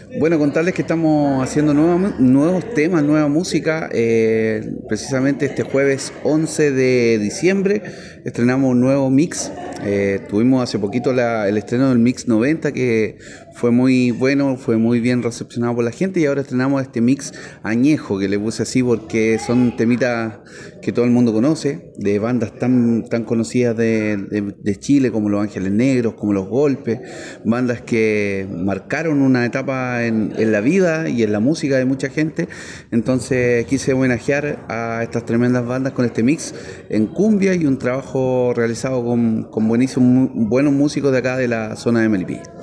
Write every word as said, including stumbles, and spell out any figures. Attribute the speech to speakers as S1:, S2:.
S1: Bueno, contarles que estamos haciendo nueva- nuevos temas, nueva música. Eh, precisamente este jueves once de diciembre estrenamos un nuevo mix. Eh, tuvimos hace poquito la- el estreno del mix noventa que fue muy bueno, fue muy bien recepcionado por la gente, y ahora estrenamos este mix añejo que le puse así porque son temitas que todo el mundo conoce, de bandas tan, tan conocidas de, de- de Chile como Los Ángeles Negros, como Los Golpes, bandas que marcaron una etapa en, en la vida y en la música de mucha gente. Entonces quise homenajear a estas tremendas bandas con este mix en cumbia y un trabajo realizado con, con buenísimos, buenos músicos de acá de la zona de Melipilla.